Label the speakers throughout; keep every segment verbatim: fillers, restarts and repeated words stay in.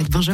Speaker 1: Bonjour.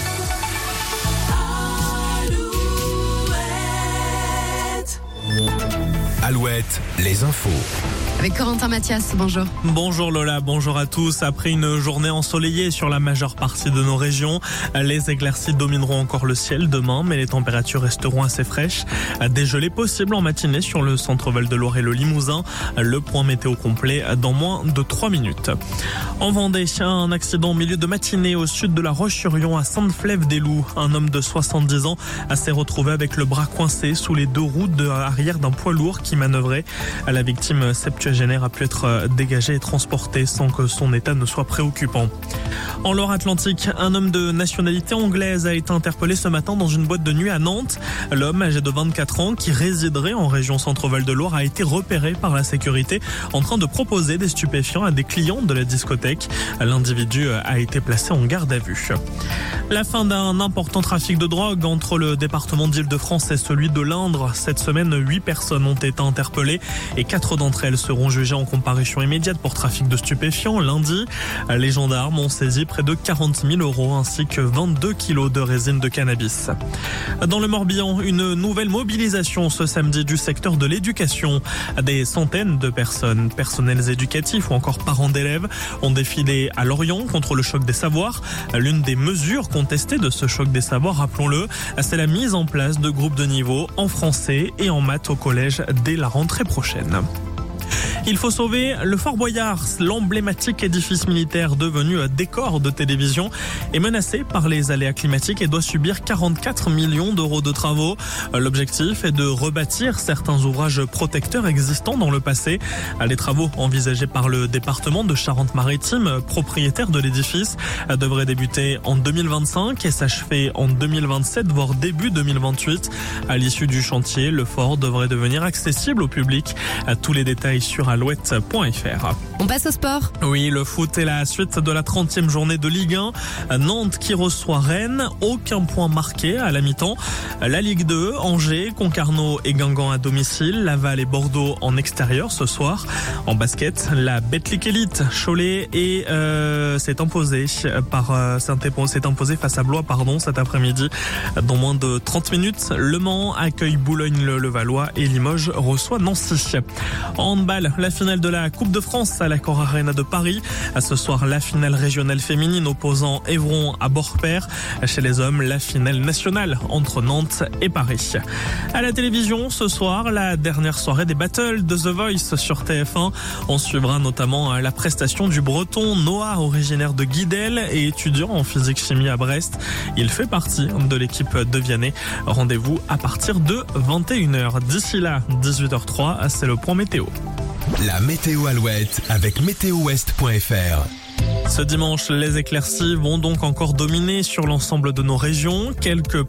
Speaker 2: Alouette, les infos.
Speaker 1: Avec Corentin Mathias, bonjour.
Speaker 3: Bonjour Lola, bonjour à tous. Après une journée ensoleillée sur la majeure partie de nos régions, les éclaircies domineront encore le ciel demain, mais les températures resteront assez fraîches. Des gelées possibles en matinée sur le centre-val de Loire et le Limousin. Le point météo complet dans moins de trois minutes. En Vendée, un accident au milieu de matinée au sud de la Roche-sur-Yon à Sainte-Flève-des-Loups. Un homme de soixante-dix ans s'est retrouvé avec le bras coincé sous les deux roues de arrière d'un poids lourd qui manœuvrait. La victime septuagénaire a pu être dégagée et transportée sans que son état ne soit préoccupant. En Loire-Atlantique, un homme de nationalité anglaise a été interpellé ce matin dans une boîte de nuit à Nantes. L'homme, âgé de vingt-quatre ans, qui résiderait en région Centre-Val de Loire, a été repéré par la sécurité en train de proposer des stupéfiants à des clients de la discothèque. L'individu a été placé en garde à vue. La fin d'un important trafic de drogue entre le département d'Île-de-France et celui de l'Indre. Cette semaine, huit personnes ont été interpellées et quatre d'entre elles seront jugées en comparution immédiate pour trafic de stupéfiants. Lundi, les gendarmes ont saisi près de quarante mille euros ainsi que vingt-deux kilos de résine de cannabis. Dans le Morbihan, une nouvelle mobilisation ce samedi du secteur de l'éducation. Des centaines de personnes, personnels éducatifs ou encore parents d'élèves, ont défilé à Lorient contre le choc des savoirs. L'une des mesures contestées de ce choc des savoirs, rappelons-le, c'est la mise en place de groupes de niveau en français et en maths au collège dès la rentrée prochaine. Il faut sauver le Fort Boyard, l'emblématique édifice militaire devenu décor de télévision, est menacé par les aléas climatiques et doit subir quarante-quatre millions d'euros de travaux. L'objectif est de rebâtir certains ouvrages protecteurs existants dans le passé. Les travaux envisagés par le département de Charente-Maritime, propriétaire de l'édifice, devraient débuter en deux mille vingt-cinq et s'achever en deux mille vingt-sept, voire début deux mille vingt-huit. À l'issue du chantier, le fort devrait devenir accessible au public. Tous les détails sur alouette point f r.
Speaker 1: On passe au sport.
Speaker 3: Oui, le foot est la suite de la trentième journée de Ligue un. Nantes qui reçoit Rennes, aucun point marqué à la mi-temps. La Ligue deux, Angers, Concarneau et Guingamp à domicile, Laval et Bordeaux en extérieur ce soir. En basket, la Betclic Elite, Cholet et euh, s'est imposé par euh, s'est imposé face à Blois pardon cet après-midi. Dans moins de trente minutes, Le Mans accueille Boulogne-le-Levallois et Limoges reçoit Nancy. En handball, la finale de la Coupe de France à l'Accor Arena de Paris. À ce soir, la finale régionale féminine opposant Évron à Borpère. Chez les hommes, la finale nationale entre Nantes et Paris. À la télévision, ce soir, la dernière soirée des battles de The Voice sur T F un. On suivra notamment la prestation du breton Noah, originaire de Guidel et étudiant en physique-chimie à Brest. Il fait partie de l'équipe de Vianney. Rendez-vous à partir de vingt et une heures. D'ici là, dix-huit heures trois, c'est le point météo.
Speaker 2: La météo Alouette avec météo ouest point f r.
Speaker 3: Ce dimanche, les éclaircies vont donc encore dominer sur l'ensemble de nos régions. Quelques